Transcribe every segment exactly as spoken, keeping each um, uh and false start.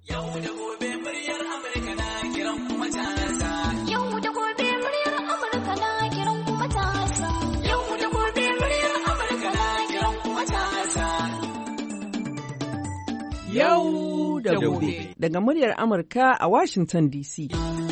Yau da gobe muryar Amurka na kiran kuma matasa. Yau da gobe muryar Amurka na kiran kuma matasa. Yau da gobe muryar Amurka na kiran kuma matasa. Yau da gobe daga muryar Amurka a Washington D C.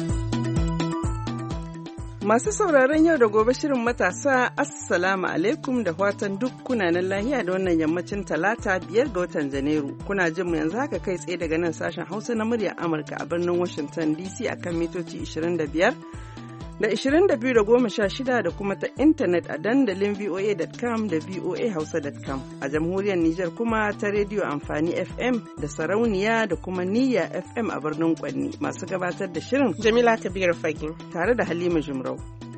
Masu sauraron yau da gobe shirin matasa, Assalamu alaikum da fatan duk kunanan lahiya da wannan yammacin talata biyar ga watan Janairu. Kuna jin mu yanzu haka kai tsaye daga nan sashen Hausa na muryar Amurka a birnin Washington D C akan mitoci ishirin da biyar da ishirin da biyu da goma sha shida da kuma ta intanet a dandalin V O A dot com da V O A Hausa dot com. A jamhuriyar Nijar kuma ta rediyo amfani F M da sarauniya da kuma niyya F M a birnin Kwanni. Masu gabatar da shirin Jamila Kabir Fagin tare da Halima Jumrau.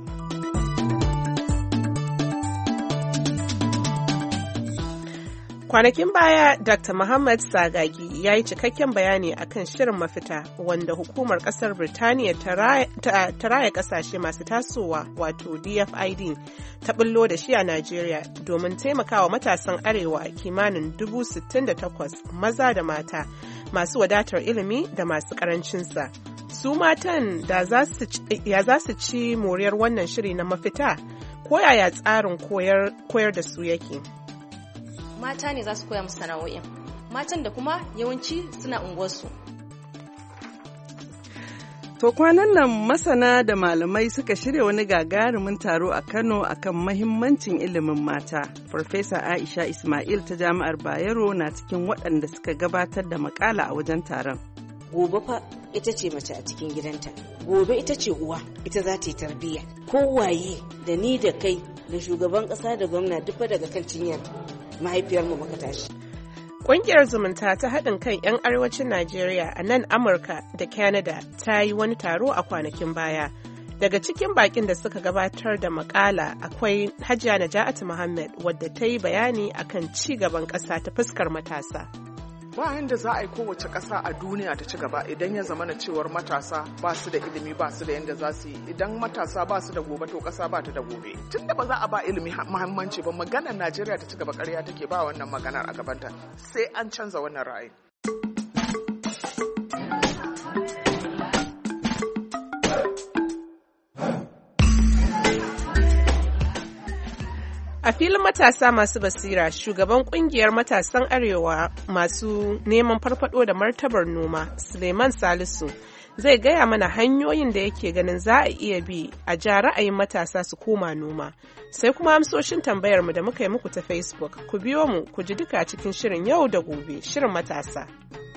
Kwanakin baya, Doctor Muhammad Sagagi ya yi cikakken bayani akan shirin mafita wanda hukumar kasar Birtaniya ta raya kasashe masu tasowa wato D F I D ta bullo da shi a Najeriya domin taimakawa matasan arewa kimanin dubu sittin da takwas maza da mata masu wadatar ilimi da masu karancinsa. Su matan da ya za su ci moriyar wannan shiri na mafita ko yaya tsarin koyar da su yake? Mata ne za su koya musu sana'o'in, matan da kuma yawanci suna unguwarsu. To kwanan nan masana da malamai suka shirya wani gagarumin taro a Kano akan mahimmancin ilimin mata. Farfesa Aisha Ismail ta Jami'ar Bayero na cikin waɗanda suka gabatar da makala a wajen taron. Gobe fa ita ce mace a cikin gidanta, gobe ita ce uwa, ita za ta yi tarbiyya. Kowaye da ni da kai da shugaban ƙasa da gwamna duk daga kan cinyar mahaifiyarmu muka tashi. Ƙungiyar zumunta ta haɗin kan 'yan arewacin Najeriya a nan Amurka da Canada ta yi wani taro a kwanakin baya. Daga cikin baƙin da suka gabatar da makala akwai Hajiya Naja'atu Muhammad wadda ta yi bayani akan ci gaban ƙasa ta fuskar matasa. Ba yanda za a yi kowace ƙasa a duniya ta ci gaba idan ya zama na cewar matasa ba su da ilimi ba su da yanda za su yi. Idan matasa ba su da gobe to ƙasa ba ta da gobe. Tunda ba za a ba ilimi muhimmanci ba, maganar Najeriya ta ci gaba ƙarya take, ba wannan maganar a gabanta. Sai an canza wannan ra'ayi. A filin matasa masu basira, shugaban kungiyar matasan arewa masu neman farfado da martabar noma, Suleiman Salisu, zai gaya mana hanyoyin da yake ganin za a iya bi a ja ra'ayin matasa su koma noma. Sai kuma amsoshin tambayarmu da muka yi muku ta Facebook. Ku biyo mu ku ji duka cikin shirin yau da gobe, shirin matasa.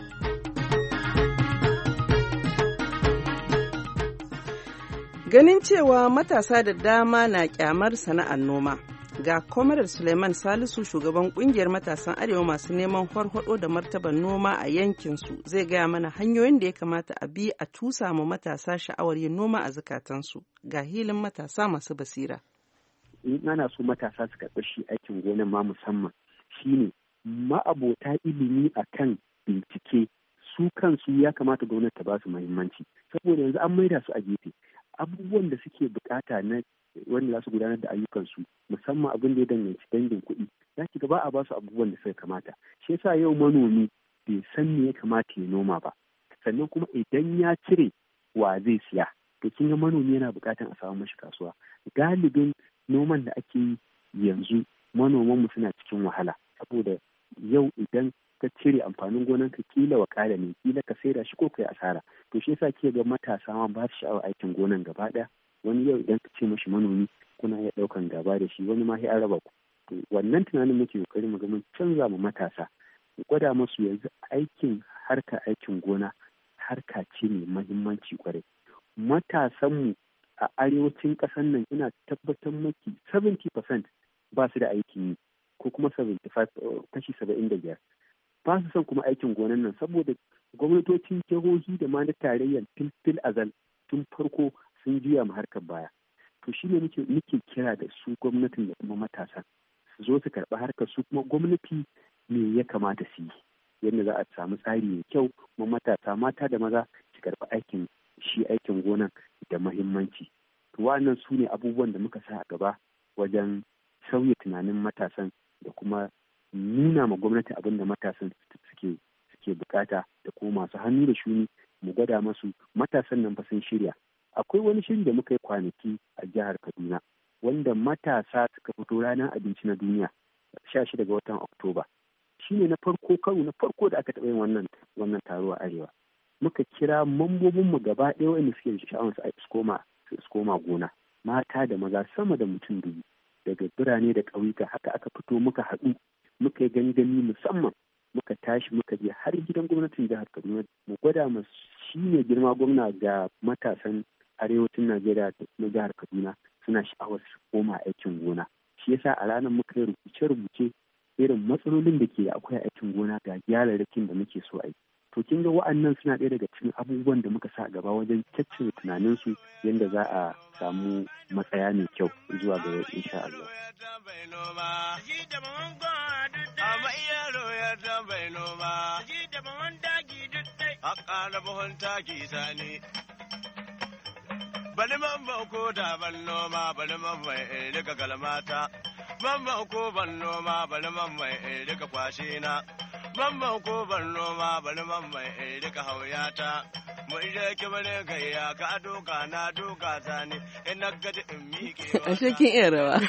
Ganin cewa matasa da dama na kyamar sana'ar noma. Ga Kwamarar Suleiman Salisu, shugaban kungiyar matasan arewa masu neman farfado da martaban noma a yankinsu, zai gaya mana hanyoyin da ya kamata a bi a tusa mu matasa sha'awar yin noma a zukatansu. Ga hilin matasa masu basira. In ana so matasa su karɓi shi aikin gona ma musamman shine ma'abota ilimi akan bincike, su kansu ya kamata gwamnati ta ba su muhimmanci, saboda yanzu an maida su a gefe. Abubuwan da suke bukata na wanda za su gudanar da ayyukansu, musamman abin da ya danganci dangin kuɗi, za ki ga ba a ba su abubuwan da suka kamata. Shi yasa yau manomi bai san me ya kamata ya noma ba, sannan kuma idan ya cire wa zai siya, to kin ga manomi yana buƙatar a samu mashi kasuwa. Galibin noman da ake yi yanzu manoman mu suna cikin wahala, saboda yau idan ka cire amfanin gonan ka kila wa ƙara ne, kila ka saida shi ko kai asara. To shi yasa ke ga matasa ma ba su sha'awar aikin gonan gaba ɗaya. Wani yau idan ka ce mashi manomi kuna iya ɗaukan gaba da shi, wani ma sai an raba ku. Wannan tunanin muke kokari mu ga mun canza mu matasa, mu gwada masu yanzu aikin harka aikin gona harka ce mai muhimmanci kwarai. Matasanmu a arewacin ƙasar nan ina tabbatar maki seventy percent ba su da aikin yi, ko kuma seventy-five kashi saba'in da biyar. Ba su son kuma aikin gonan nan saboda gwamnatocin jihohi da ma na tarayyar fil azal tun farko sun juya mu harkar baya. To shi ne muke kira da su gwamnatin da kuma matasa su zo su karɓi harkar, su kuma gwamnati me ya kamata su yi yadda za a samu tsari mai kyau, kuma matasa mata da maza su karɓi aikin shi aikin gonan da muhimmanci. To wannan su ne abubuwan da muka sa a gaba wajen sauya tunanin matasan da kuma nuna ma gwamnati abin da matasan suke suke suke bukata da kuma masu hannu da shuni mu gwada masu matasan nan fa sun shirya. Akwai wani shiri da muka yi kwanaki a jihar Kaduna wanda matasa suka fito ranar abinci na duniya sha shida ga watan Oktoba. Shi ne na farko karo na farko da aka taɓa yin wannan wannan taro a Arewa. Muka kira mambobinmu gaba ɗaya wanda suke da sha'awar su koma su koma gona, mata da maza sama da mutum dubu daga birane da ƙauyuka. Haka aka fito muka haɗu muka yi gangami musamman muka tashi muka je har gidan gwamnatin jihar Kaduna mu gwada mu shi ne girma gwamna ga matasan arewacin Najeriya na jihar Kaduna suna sha'awar su koma aikin gona. Shi yasa a ranar muka yi rubuce-rubuce irin matsalolin da ke akwai aikin gona ga gyararrakin da muke so a yi. To kin ga wa'annan suna ɗaya daga cikin abubuwan da muka sa a gaba wajen caccire tunaninsu yadda za a samu matsaya mai kyau zuwa ga insha Allah. Bali mamma ko da ban noma bali mamma in rika galmata mamma ko ban noma bali mamma in rika kwashe na mamma ko ban noma bali mamma in rika hauyata mu je ki bane gayya ka doka na doka zani in na gaji in miƙe ashe kin iya rawa.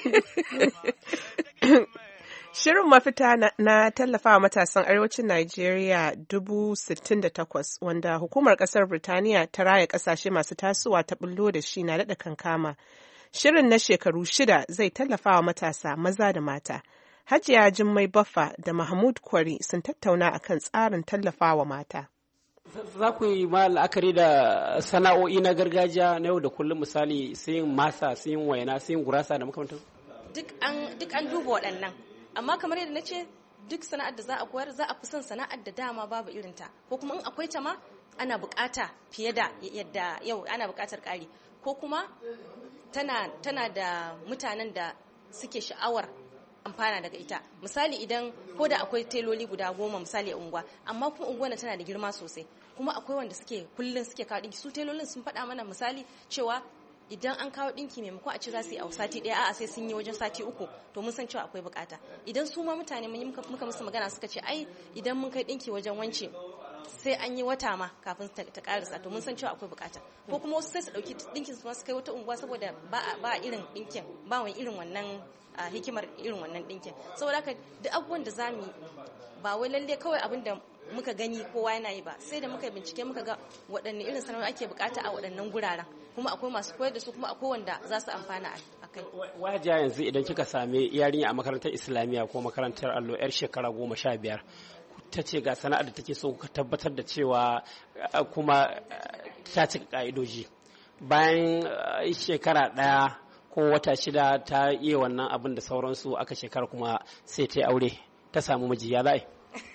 Shirin mafita na, na tallafawa matasan arewacin Najeriya dubu sittin da takwas wanda hukumar kasar Birtaniya ta raya kasashe masu tasowa ta bullo da shi na daɗa kankama. Shirin na shekaru shida zai tallafawa matasa maza da mata. Hajiya Jummai Baffa da Mahmud Kwari sun tattauna akan tsarin tallafawa mata. Za ku yi ma la'akari da sana'o'i na gargajiya na yau da kullum, misali sai yin masa, sai yin waina, sai yin gurasa da makamantan? Duk an duk an duba waɗannan. Amma kamar yadda na ce duk sana'ar da za a koyar za a fi son sana'ar da dama babu irinta, ko kuma in akwai ta ma ana bukata fiye da yadda yau ana bukatar ƙari, ko kuma tana, tana da mutanen da suke sha'awar amfana daga ita. Misali idan ko da akwai teloli guda goma misali a unguwa, amma kuma unguwa tana da girma sosai, kuma akwai wanda suke kullum suke kawo ɗinki, su telolin sun faɗa mana misali cewa idan an kawo dinki maimakon a ci za su yi a sati ɗaya a'a sai sun yi wajen sati uku, to mun san cewa akwai bukata. Idan su ma mutane mun yi muka musu magana suka ce ai idan mun kai dinki wajen wance sai an yi wata ma kafin ta karasa, to mun san cewa akwai bukata. Ko kuma wasu sai su dauki dinkin su su kai wata unguwa saboda ba ba irin dinkin, ba wani irin wannan hikimar irin wannan dinkin. Saboda haka duk abubuwan da zamu yi ba wai lalle kawai abin da muka gani kowa yana yi ba, sai da muka bincike muka ga waɗanne irin sana'o'i ake bukata a waɗannan guraren, kuma akwai masu koyar da su, kuma akwai wanda za su amfana a kai. Wajiya yanzu idan kika same yarinya a makarantar Islamiyya ko makarantar allo yar shekara goma sha biyar ta ce ga sana'ar da take so ka tabbatar da cewa kuma ta cika ka'idoji, bayan shekara ɗaya ko wata shida ta iya wannan abin da sauransu, aka shekara kuma sai ta yi aure ta samu miji, ya za'a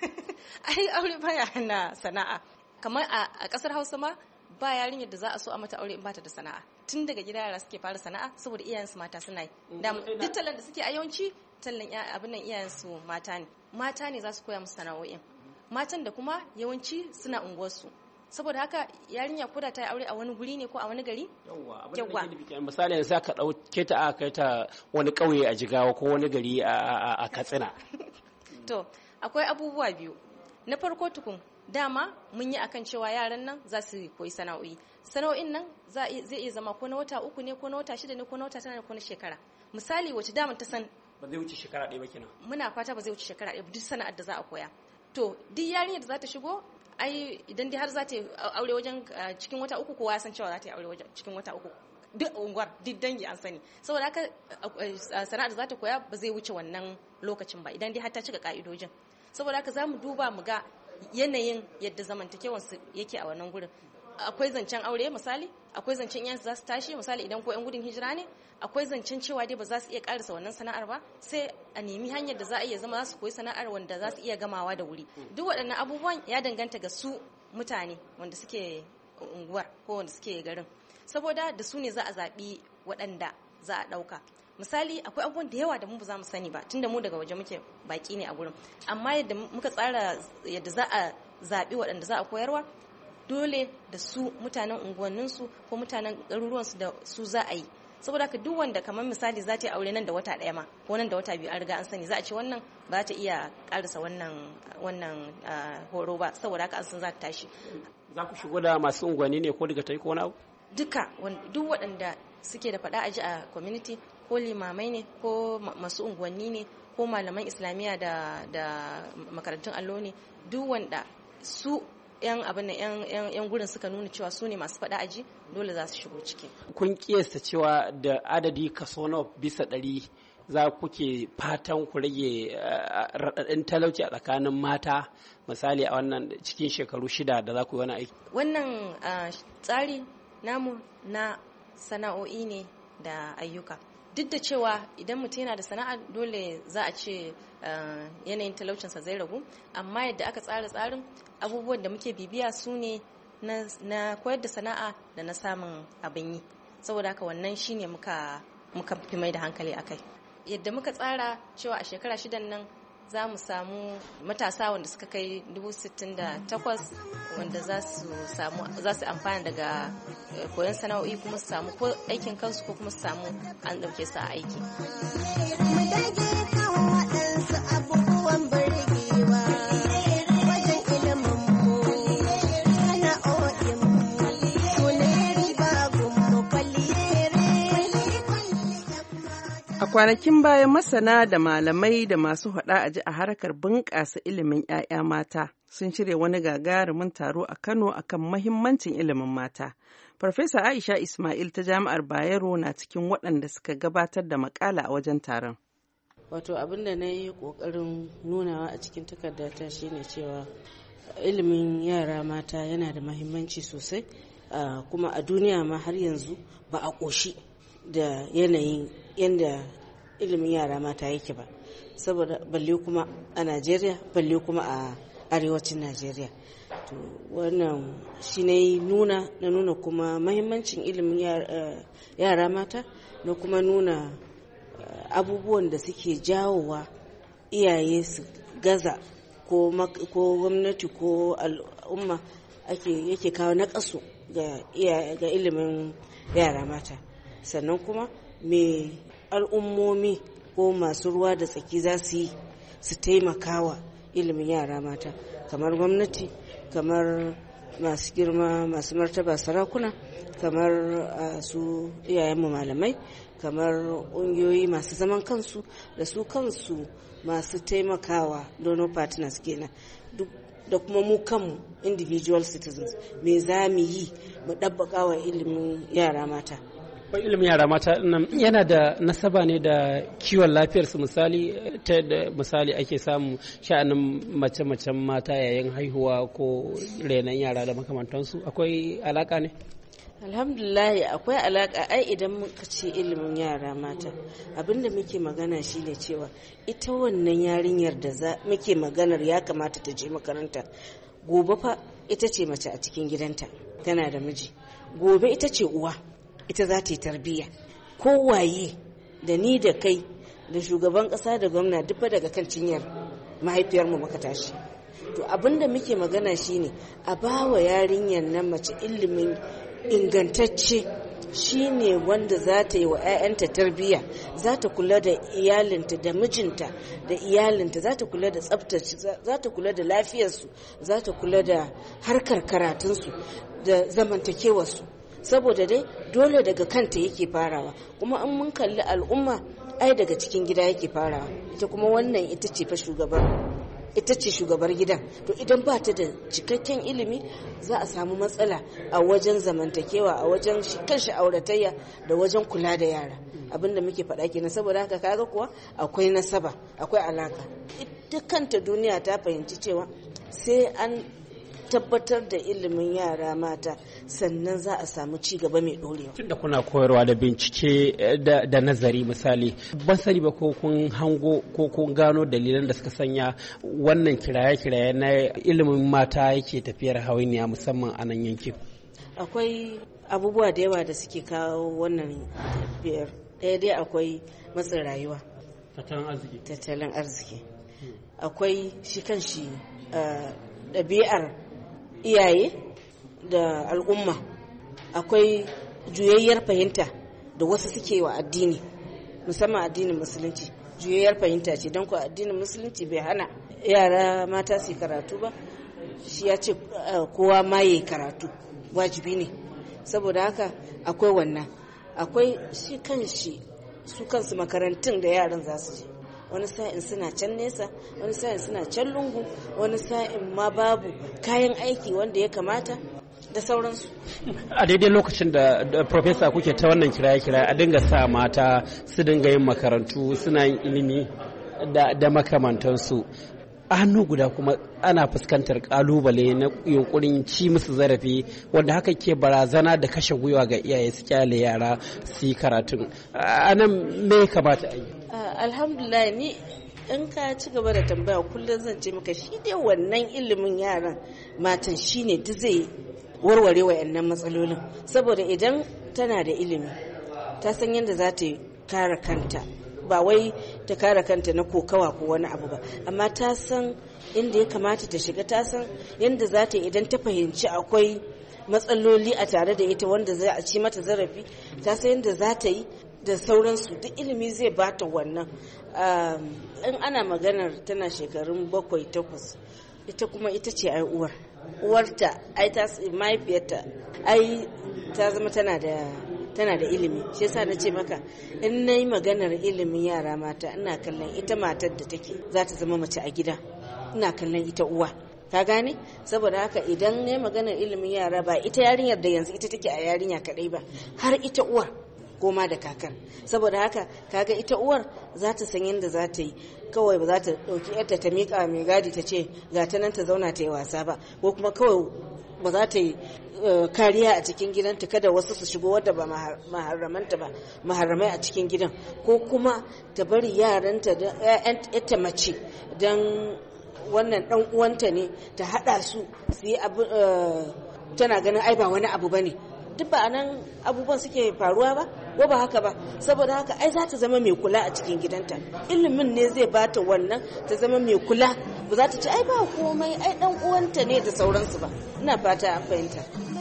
ai aure baya hana sana'a. Kamar a kasar Hausa ma ba yarinyar da za a so a mata aure in bata da sana'a. Tun daga gida yara suke fara sana'a saboda iyayensu mata suna yi. Duk tallan da suke a yawanci tallan abin nan iyayensu mata ne. Mata ne za su koya musu sana'o'in. Matan da kuma yawanci suna unguwarsu. Saboda haka yarinya koda ta yi aure a wani guri ne ko a wani gari? Yawwa. Misali yanzu aka ɗauke ta aka kai ta wani ƙauye a Jigawa ko wani gari a Katsina. To, akwai abubuwa biyu. Na farko tukun dama mun yi akan cewa yaran nan za su koyi sana'o'i. Sana'o'in nan zai iya zama ko na wata uku ne ko na wata shida ne ko na wata tara ne ko na shekara. Misali wace dama ta san ba zai wuce shekara ɗaya ba kenan. Muna fata ba zai wuce shekara ɗaya duk sana'ar da za a koya. To duk yarinyar da za ta shigo ai idan dai har za ta yi aure wajen cikin wata uku, kowa ya san cewa za ta yi aure wajen cikin wata uku. Duk unguwar duk dangi an sani. Saboda haka sana'ar da za ta koya ba zai wuce wannan lokacin ba idan dai har ta cika ka'idojin. Saboda haka za mu duba mu ga yanayin yadda zamantakewarsu yake a wannan gurin. Akwai zancen aure misali, akwai zancen iyansu za su tashi misali idan ko 'yan gudun hijira ne, akwai zancen cewa dai ba za su iya karasa wannan sana'ar ba, sai a nemi hanyar da za a iya zama za su koyi sana'ar wanda za su iya gamawa da wuri. Duk waɗannan abubuwan ya danganta ga su mutane wanda suke unguwar ko wanda suke garin, saboda da su ne za a zaɓi waɗanda za a ɗauka. Misali akwai abubuwan da yawa da mu ba za mu sani ba tunda mu daga waje muke baki ne a gurin, amma yadda muka tsara yadda za a zaɓi waɗanda za a koyarwa, dole da su mutanen unguwanninsu ko mutanen garuruwansu da su za a yi, saboda haka duk wanda kamar misali za ta yi aure nan da wata ɗaya ma ko nan da wata biyu an riga an sani za a ce wannan ba ta iya karasa wannan wannan horo ba saboda haka an san za ta tashi. Za ku shigo da masu unguwanni ne ko daga tai ko wani abu? Duka duk waɗanda suke da faɗa aji a community ko limamai ne ko masu unguwanni ne ko malaman islamiyya da da makarantun allo ne duk wanda su yan abin da yan gurin suka nuna cewa su ne masu faɗa aji dole za su shigo ciki. Kun kiyasta cewa da adadi kaso nawa bisa ɗari za kuke fatan ku rage raɗaɗin talauci a tsakanin mata misali a wannan cikin shekaru shida da za ku yi wani aiki? Wannan tsari namu na sana'o'i ne da ayyuka. Duk da cewa idan mutum yana da sana'a dole za a ce yanayin talaucinsa zai ragu, amma yadda aka tsara tsarin abubuwan da muke bibiya su ne na koyar da sana'a da na samun abin yi. Saboda haka wannan shine muka muka fi mai da hankali akai. Yadda muka tsara cewa a shekara shidan nan za mu samu matasa wanda suka kai dubu sittin da takwas wanda za su samu za su amfana daga koyon sana'o'i kuma su samu ko aikin kansu ko kuma su samu an ɗauke su a aiki. A kwanakin baya masana da malamai da masu haɗa aji a harkar bunƙasa ilimin 'ya'ya mata sun shirya wani gagarumin taro a Kano akan mahimmancin ilimin mata. Farfesa Aisha Ismail ta Jami'ar Bayero na cikin waɗanda suka gabatar da makala a wajen taron. Wato abin da na yi ƙoƙarin nunawa a cikin takardata shine cewa ilimin yara mata yana da mahimmanci sosai, kuma a duniya ma har yanzu ba a ƙoshi da yanayin yadda ilimin yara mata yake ba, saboda balle kuma a Najeriya balle kuma a arewacin Najeriya. To wannan shi ne nuna na nuna kuma mahimmancin ilimin yara mata na kuma nuna abubuwan da suke jawowa iyaye su gaza ko gwamnati ko al'umma ake yake kawo naƙasu ga ilimin yara mata. Sannan kuma me al'ummomi ko masu ruwa da tsaki za su yi su taimakawa ilimin yara mata, kamar gwamnati, kamar masu girma masu martaba sarakuna, kamar su iyayenmu malamai, kamar ƙungiyoyi masu zaman kansu da su kansu masu taimakawa donor partners kenan, duk da kuma mu kanmu individual citizens me za mu yi mu ɗabbaƙa wa ilimin yara mata. Ilimin yara mata yana da nasaba ne da kiwon lafiyarsu, misali ta da misali ake samu sha'anin mace-macen mata yayin haihuwa ko renon yara da makamantansu, akwai alaka ne? Alhamdulillah akwai alaka. Ai idan muka ce ilimin yara mata abinda muke magana shine cewa ita wannan yarinyar da za muke maganar ya kamata ta je makaranta, gobe fa ita ce mace a cikin gidanta tana da miji, gobe ita ce uwa, ita za ta yi tarbiyya. Kowaye da ni da kai da shugaban ƙasa da gwamna duk daga kan cinyar mahaifiyarmu muka tashi. To abinda muke magana shine a bawa yarinyar nan mace ilimin ingantacce, shine wanda za ta yi wa 'ya'yanta tarbiyya, za ta kula da iyalinta da mijinta da iyalinta, za ta kula da tsaftace, za ta kula da lafiyarsu, za ta kula da harkar karatunsu da zamantakewarsu. Saboda dai dole daga kanta yake farawa, kuma an mun kalli al'umma ai daga cikin gida yake farawa. Ita kuma wannan ita ce fa shugabar ita ce shugabar gidan. To idan ba ta da cikakken ilimi za a samu matsala a wajen zamantakewa, a wajen kanshi auratayya da wajen kula da yara. Abinda muke faɗa kenan. Saboda haka kaga kuwa akwai nasaba, akwai alaka. Ita kanta duniya ta fahimci cewa sai an tabbatar da ilimin yara mata sannan za a samu ci gaba mai dorewa. Tunda kuna koyarwa da bincike da, da nazari misali, ban sani ba ko kun hango ko kun gano dalilan da suka sanya wannan kiraye-kiraye na ilimin mata yake tafiyar hawainiya musamman a nan yankin. Akwai abubuwa da yawa da suke kawo wannan biyar. Ɗaya dai akwai matsin rayuwa, tattalin arziki, tattalin arziki. Akwai shi kan shi ɗabi'ar iyaye da al'umma, akwai juyayyar fahimta da wasu suke wa addini, musamman addinin musulunci. Juyayyar fahimta ce, don ko addinin musulunci bai hana yara mata su karatu ba, shi ya ce kowa ma yi karatu wajibi ne. Saboda haka akwai wannan, akwai shi kan shi su kansu makarantun da yaran za su je, wani sa'in suna can nesa, wani sa'in suna can lungu, wani sa'in ma babu kayan aiki wanda ya kamata da sauransu. A daidai lokacin da profesa kuke ta wannan kiraye-kiraye a dinga sa mata su dinga yin makarantu suna yin ilimi da makamantansu, a hannu guda kuma ana fuskantar kalubale na yunkurin ci musu zarafi wanda haka ke barazana da kashe gwiwa ga iyaye su kyale yara su yi karatun. A nan me kamata a yi? Alhamdulillah, ni in ka ci gaba da tambaya kullum zan ce maka shi dai wannan ilimin yaran matan shine duk zai warware wayannan matsalolin. Saboda idan tana da ilimi ta san yadda za ta kare kanta, ba wai ta kare kanta na kokawa ko wani abu ba, amma ta san inda ya kamata ta shiga, ta san yadda za ta idan ta fahimci akwai matsaloli a tare da ita wanda za a ci mata zarafi, ta san yadda za ta yi da sauransu. Duk ilimi zai bata wannan. In ana maganar tana shekarun bakwai takwas, ita kuma ita ce ai uwar uwarta ai ta mahaifiyarta ai ta zama tana da tana da ilimi. Shi yasa na ce maka in na yi maganar ilimin yara mata ina kallon ita matar da take za ta zama mace a gida, ina kallon ita uwa, ka gane. Saboda haka idan na yi maganar ilimin yara ba ita yarinyar da yanzu ita take a yarinya kadai ba, har ita uwar koma da kakar. Saboda haka kaga ita uwar za ta san yadda za ta yi, kawai ba za ta ɗauki yarta ta miƙa mai gadi ta ce ga ta nan ta zauna ta yi wasa ba, ko kuma kawai ba za ta yi kariya a cikin gidanta kada wasu su shigo wadda ba maharamanta ba, maharamai a cikin gidan, ko kuma ta bari yaranta da ƴaƴanta mace don wannan dan uwanta ne ta hada su su yi abu, tana ganin ai ba wani abu bane. Duk ba nan abubuwan suke faruwa ba, ko ba haka ba? Saboda haka ai za ta zama mai kula a cikin gidanta, ilimin ne zai bata wannan ta zama mai kula, ba za ta ce ai ba komai ai dan uwanta ne da sauransu ba. Ina fata an fahimta.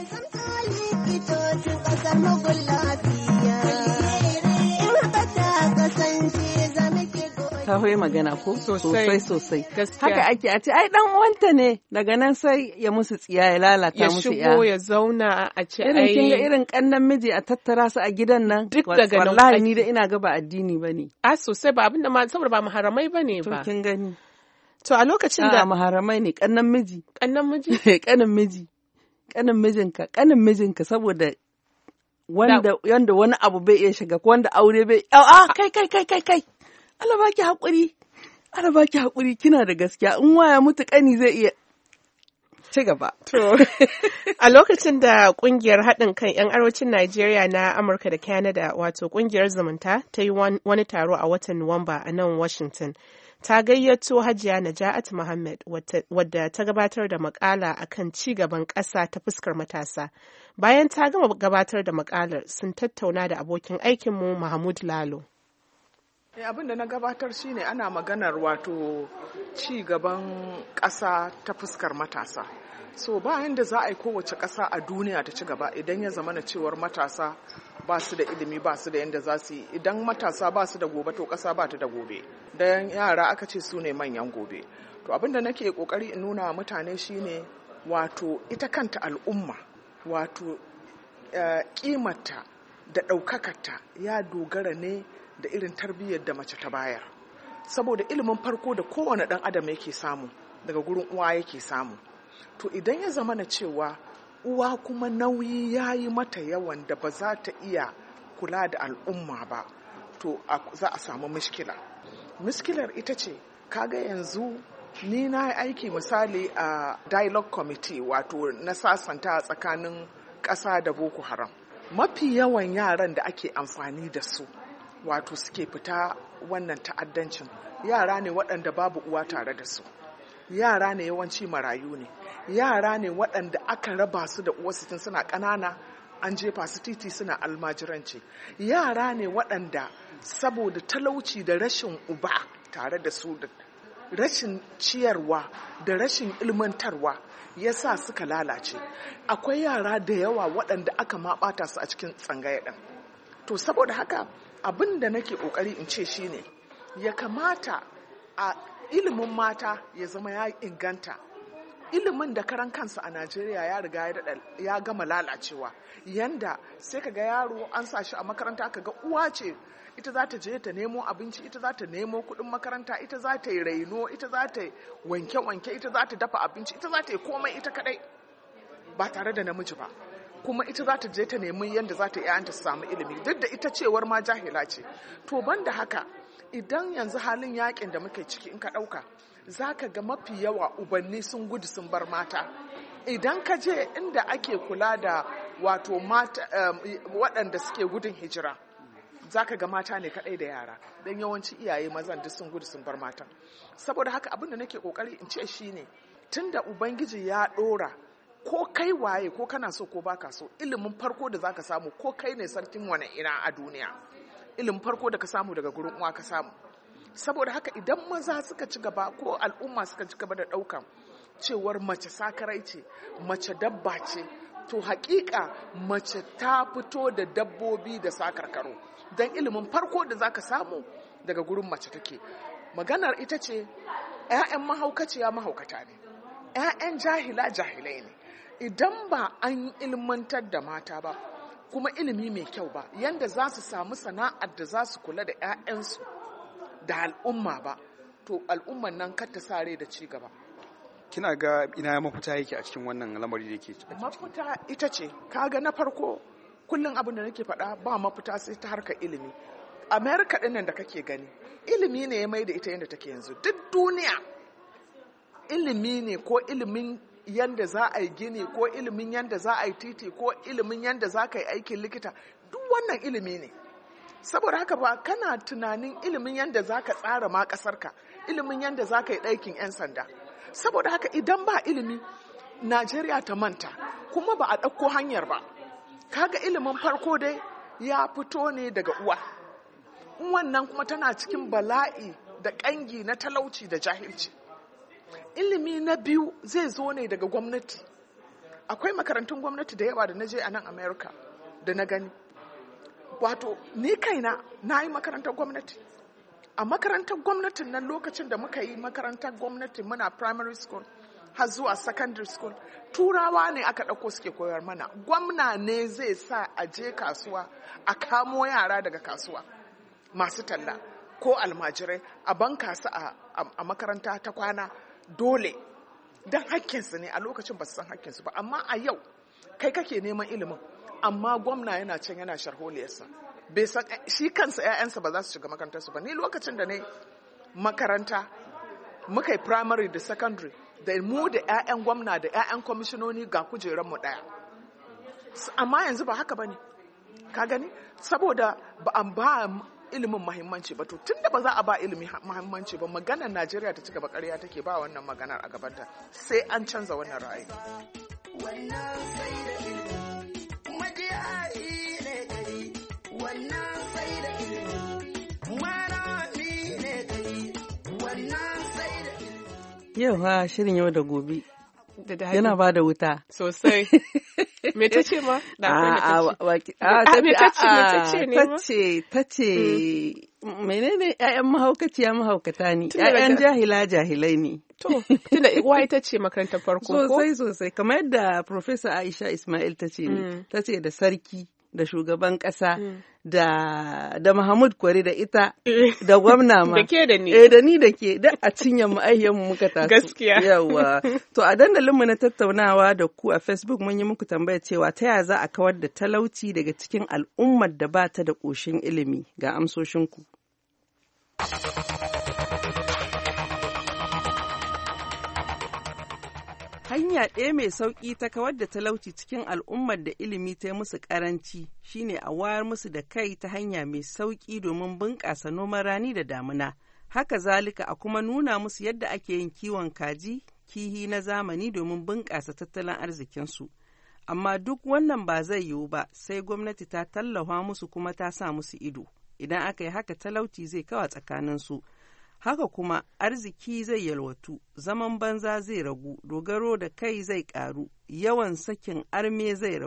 Ta hoyi magana ko sosai sosai. Haka ake a ce ai dan uwanta ne, daga nan sai ya musu tsiya ya lalata musu ya. Ya shigo ya zauna a ce ai. Irin kinga irin kannan miji a tattara su a gidan nan. Duk daga nan. Wallahi ni da ina ga ba addini bane. A sosai ba abinda ma saboda ba maharamai bane ba. To kin gani. To a lokacin da maharamai ne kannan miji. Kannan miji? Kanin miji. Kanin mijinka, kanin mijinka saboda wanda yanda wani abu bai iya shiga ko wanda aure bai a kai kai kai kai kai. Allah baki haƙuri, Allah baki haƙuri, kina da gaskiya, in waya mutu ƙani zai iya ci gaba. To, a lokacin da ƙungiyar haɗin kan 'yan arewacin Najeriya na Amurka da Canada, wato ƙungiyar zumunta, ta yi wani taro a watan Nuwamba a nan Washington, ta gayyato Hajiya Naja'at Muhammad wadda ta gabatar da makala akan ci gaban ƙasa ta fuskar matasa. Bayan ta gama gabatar da makalar, sun tattauna da abokin aikinmu Mahmud Lalo. Abin da na gabatar shine ana maganar wato ci gaban ƙasa ta fuskar matasa. So ba yanda za a yi kowace ƙasa a duniya ta ci gaba idan ya zama na cewar matasa ba su da ilimi, ba su da yanda za su yi. Idan matasa ba su da gobe to ƙasa ba ta da gobe. Dan yara aka ce su ne manyan gobe. To abin da nake kokari in nuna wa mutane shine wato ita kanta al'umma, wato kimarta da ɗaukakarta ya dogara ne da irin tarbiyyar da mace ta bayar. Saboda ilimin farko da kowane ɗan adam yake samu daga gurin uwa yake samu. To idan ya zama na cewa uwa kuma nauyi ya yi mata yawan da ba za ta iya kula da al'umma ba, to za a samu miskila. Miskilar ita ce, kaga yanzu ni na yi aiki misali a dialogue committee, wato na sasanta tsakanin ƙasa da Boko Haram. Mafi yawan yaran da ake amfani da su wato suke fita wannan ta'addancin yara ne waɗanda babu uwa tare da su, yara ne yawanci marayu ne, yara ne waɗanda aka raba su da uwarsu tun suna ƙanana, an jefa su titi suna almajiranci, yara ne waɗanda saboda talauci da rashin uba tare da su, da rashin ciyarwa da rashin ilmantarwa ya sa suka lalace. Akwai yara da yawa waɗanda aka maɓata su a cikin tsangaya ɗin. to saboda haka abin da nake kokari in ce shine ya kamata a ilimin mata ya zama ya inganta. Ilimin da karan kansa a Najeriya ya riga ya gama lalacewa, yanda sai ka ga yaro an sa shi a makaranta, ka ga uwa ce ita za ta je ta nemo abinci, ita za ta nemo kuɗin makaranta, ita za ta yi raino, ita za ta wanke-wanke, ita za ta dafa abinci, ita za ta yi komai ita kadai ba tare da namiji ba, kuma ita za ta je ta nemi yadda za ta yi yayanta su samu ilimi, duk da ita cewar ma jahila ce. To ban da haka, idan yanzu halin yakin da muke ciki in ka ɗauka, za ka ga mafi yawa ubanni sun gudu sun bar mata. Idan ka je inda ake kula da wato mata waɗanda suke gudun hijira, za ka ga mata ne kaɗai da yara, don yawanci iyaye mazan duk sun gudu sun bar matan. Saboda haka abin da nake ƙoƙari in ce shi ne, tun da Ubangiji ya ɗora, ko kai waye ko kana so ko baka so, ilimin farko da za ka samu, ko kai ne sarkin wani ina a duniya, ilimin farko da ka samu daga gurin uwa ka samu. Saboda haka idan maza suka ci gaba ko al'umma suka ci gaba da ɗaukan cewar mace sakarai ce, mace dabba ce, to hakika mace ta fito da dabbobi da sakarkaro, don ilimin farko da zaka samu daga gurin mace take. Maganar ita ce 'ya'yan mahaukaciya mahaukata ne, 'ya'yan jahila jahilai ne. Idan ba an ilmantar da mata ba, kuma ilimi mai kyau ba, yanda za su samu sana'ar da za su kula da 'ya'yansu da al'umma ba, to al'umman nan kar ta sare da ci gaba. Kina ga ina mafita yake a cikin wannan lamari da yake? Mafita ita ce, kaga na farko kullum abin da nake faɗa, ba mafita sai ta harkar ilimi. America ɗin nan da kake gani, ilimi ne ya mai da ita yadda take yanzu. Duk duniya ilimi ne, ko ilimin yanda za a yi gini, ko ilimin yanda za a yi titi, ko ilimin yanda za ka yi aikin likita, duk wannan ilimi ne. Saboda haka ba kana tunanin ilimin yanda za ka tsara ma ƙasarka, ilimin yanda za ka yi ɗaikin 'yan sanda. Saboda haka idan ba ilimi, Najeriya ta manta, kuma ba a ɗauko hanyar ba. Kaga ilimin farko dai ya fito ne daga uwa. Wannan kuma tana cikin bala'i da ƙangi na talauci da jahilci. Ilimi na biyu zai zo ne daga gwamnati. Akwai makarantun gwamnati da yawa da na je a nan America da na gani. Wato, ni kaina na yi makarantar gwamnati. A makarantar gwamnatin nan, lokacin da muka yi makarantar gwamnati muna primary school har zuwa secondary school, turawa ne aka ɗauko suke koyar mana. Gwamna ne zai sa a je kasuwa a kamo yara daga kasuwa masu talla ko almajirai a banka su a makaranta ta kwana dole, don hakkinsu ne. A lokacin ba su san hakkinsu ba, amma a yau kai kake neman ilimin, amma gwamna yana can yana sharholiyarsa, bai san shi kansa 'ya'yansa ba za su shiga makarantarsu ba. Ni lokacin da ne makaranta muka yi primary da secondary, da mu da 'ya'yan gwamna da 'ya'yan kwamishinoni ga kujeranmu ɗaya, amma yanzu ba haka ba ne, ka gani, saboda ba an ba ilimin mahimmanci ba. To tun da ba za a ba ilimi mahimmanci ba, maganar Najeriya ta ci gaba ƙarya take, ba wannan maganar a gabanta, sai an canza wannan ra'ayi. Wannan sai da ilimi, majiyayi ne gari, wannan sai da ilimi, marami ne gari, wannan sai da ilimi. Yau ha shirin yau da gobe yana ba da wuta sosai. Me ta ce ma? Tace tace menene ƴaƴan mahaukaciya mahaukata ne, ƴaƴan jahila jahilai ne. To, tunda uwa ita ce makarantar farko ko? Sosai sosai, kamar yadda Professor Aisha Ismail ta ce ne, ta ce da sarki da shugaban ƙasa mm. da da Mahmud Kwari da ita da gwamna ma da ke da ni eh da ni da ke da a cinye mu ayyan mu muka taso gaskiya yawa. To a dandalin mu na tattaunawa da ku a Facebook mun yi muku tambaya cewa ta yaya za a kawar da talauci daga cikin al'ummar da ba ta da ƙoshin ilimi, ga amsoshin ku. Hanya ɗaya mai sauƙi ta kawar da talauci cikin al'ummar da ilimi ta yi musu ƙaranci shine a wayar musu da kai ta hanya mai sauƙi domin bunƙasa noman rani da damuna. Haka zalika a kuma nuna musu yadda ake yin kiwon kaji, kihi na zamani domin bunƙasa tattalin arzikinsu. Amma duk wannan ba zai yiwu ba sai gwamnati ta tallafa musu kuma ta sa musu ido. Idan aka yi haka talauci zai kawa tsakaninsu. Haka kuma arziki zai yalwatu, zaman banza zai ragu, dogaro da kai zai ƙaru, yawan sakin arme zai ragu,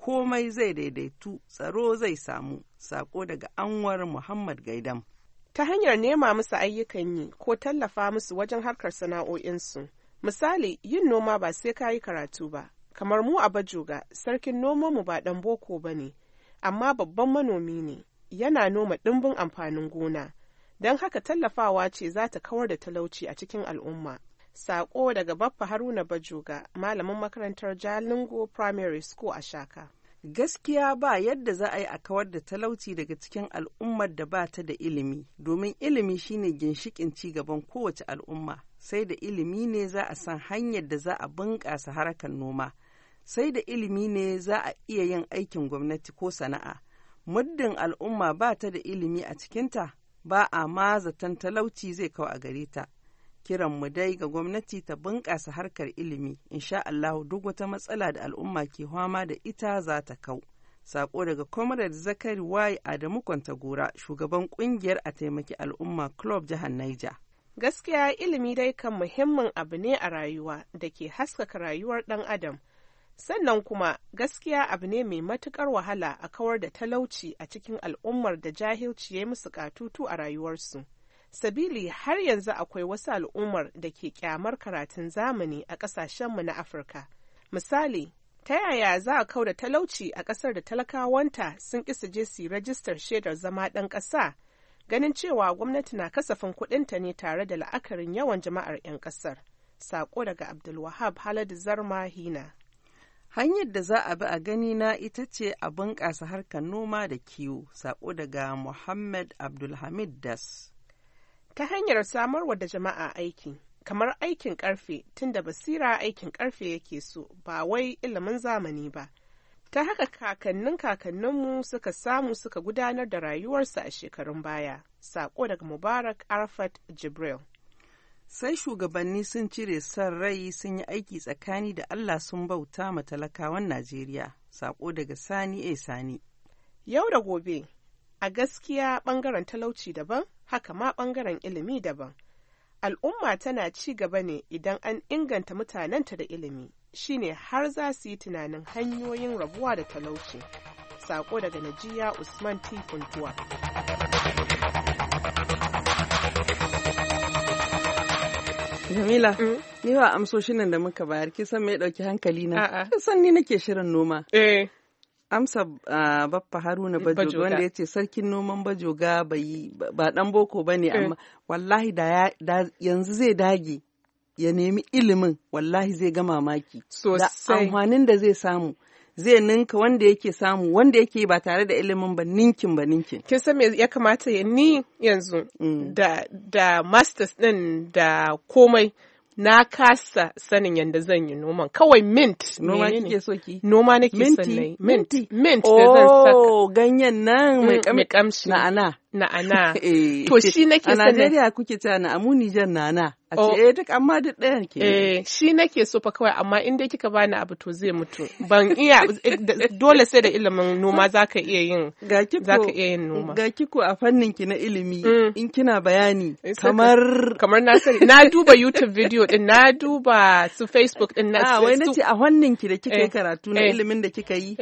komai zai daidaitu, tsaro zai samu. Sako daga Anwar Muhammad Gaidam. Ta hanyar nema musu ayyukan yi ko tallafa musu wajen harkar sana'o'insu. Misali, yin noma ba sai ka yi karatu ba. Kamar mu a Bajoga, sarkin nomanmu ba ɗan boko ba ne, amma babban manomi ne, yana noma ɗimbin amfanin gona. Don haka tallafawa ce za ta kawar da talauci a cikin al'umma. Sako daga Baffa Haruna Bajoga, malamin makarantar Jalingo Primary School a Shaka. Gaskiya ba yadda za a yi a kawar da talauci daga cikin al'ummar da ba ta da ilimi, domin ilimi shine ginshikin ci gaban kowace al'umma. Sai da ilimi ne za a san hanyar da za a bunƙasa harkar noma. Sai da ilimi ne za a iya yin aikin gwamnati ko sana'a. Muddin al'umma ba ta da ilimi a cikinta, ba a ma zaton talauci zai kawo a gare ta. Kiran mu dai ga gwamnati ta bunƙasa harkar ilimi, insha Allah duk wata matsala da al'umma ke fama da ita za ta kau. Sako daga Comrade Zakari Y Adamu Kwantagora, shugaban kungiyar a taimaki al'umma Club jihar Niger. Gaskiya ilimi dai kan muhimmin abu ne a rayuwa da ke haskaka rayuwar ɗan adam. Sannan kuma gaskiya abu ne mai matuƙar wahala a kawar da talauci a cikin al'ummar da jahilci ya musu katutu a rayuwarsu. Sabili har yanzu akwai wasu al'ummar da ke kyamar karatun zamani a ƙasashenmu na Afirka. Misali, ta yaya za a kau da talauci a ƙasar da talakawanta sun ƙi su je su yi rajistar shaidar zama ɗan ƙasa, ganin cewa gwamnati na kasafin kuɗinta ne tare da la'akarin yawan jama'ar 'yan ƙasar. Sako daga Abdulwahab Haladu Zarma Hina. Hanyar da za a bi a gani na ita ce a bunƙasa harkar noma da kiwo. Sako daga Muhammad Abdulhamid Das. Ta hanyar samarwa da jama'a aiki, kamar aikin ƙarfe, tunda basira aikin ƙarfe yake so, ba wai ilimin zamani ba. Ta haka kakannin kakanninmu suka samu suka gudanar da rayuwarsu a shekarun baya. Sako daga Mubarak Arafat Jibril. Sai shugabanni sun cire son rai sun yi aiki tsakani da Allah sun bauta ma talakawan Najeriya. Sako daga Sani A. Sani. Yau da gobe, a gaskiya ɓangaren talauci daban, haka ma ɓangaren ilimi daban. Al'umma tana ci gaba ne idan an inganta mutanenta da ilimi, shine har za su yi tunanin hanyoyin rabuwa da talauci. Sako daga Najiya Usman T. Funtuwa. Jamila, mm. ni ba amsoshin nan da muka bayar, kisan mai ɗauki hankali na. Kisan ni nake shirin noma. Eh. Amsa uh, Baffa Haruna Bajoga wanda ya ce sarkin noman Bajoga ba ɗan boko ba ne, mm. amma wallahi da, da yanzu zai dage ya nemi ilimin, wallahi zai ga mamaki. Sosai. Da amfanin da zai samu. Zai ninka wanda yake samu, wanda yake ba tare da ilimin ba ninkin ba ninkin. Kin san me ya kamata ya ni yanzu mm. da, da masters ɗin da komai na kasa sanin yadda zan yi noman. Kawai mint. Noma kike so ki? Noma nake son nayi. Mint. Mint oh, da zan saka. Oh, ganyen nan mai mm, kamshi. Na'ana. Na'ana. To shi nake son. A Najeriya kuke ta na amu Nijar na'ana. A ce eh duk amma duk ɗayan ke. Eh shi nake so fa kawai amma in dai kika bani abu to zai mutu. Ban iya dole sai da ilimin noma zaka iya yin zaka iya yin noma. Ga kiko a fannin ki na ilimi mm. in kina bayani kamar kamar na sani na duba YouTube video din na duba su Facebook din na ah wai nace a fannin ki da kika yi karatu na ilimin da kika yi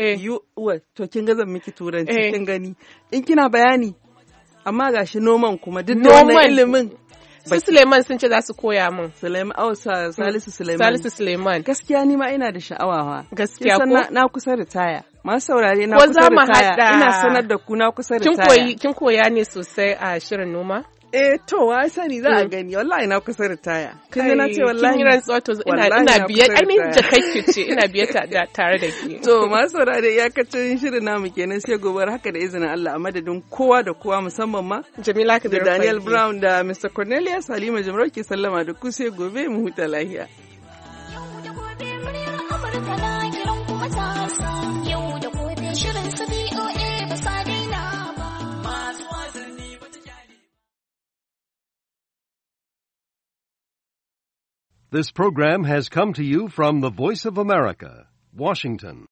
to kin ga zan miki turanci kin gani in kina bayani amma gashi noman kuma duk da wannan ilimin su Suleiman sun ce za su koya min. Suleiman, oh, Salisu Suleiman. Salisu Suleiman. Gaskiya ni ma ina da sha'awa. Gaskiya ko? Na, na kusa ritaya. Masu saurare na kusa ritaya. Ina sanar da ku na kusa ritaya. Kin koya ne sosai a shirin noma? Eh to wa sani za a gani wallahi na kusa ritaya. Kin na ce wallahi. Kin rantsuwa to ina ina biye ainihin jakakki ce ina biye ta tare da ke. To masu saurare iyakacin shirin namu kenan sai gobe haka da izinin Allah a madadin kowa da kowa musamman ma Jamila Kabir da Daniel Brown da Mister Cornelius Halima Jamrar ke sallama da ku sai gobe mu huta lafiya. Yau da gobe muryar Amurka na kiran kuma ta yau da gobe shirin su B O A ba sa daina ba. Masu wasanni ba ta kyale. This program has come to you from the Voice of America, Washington.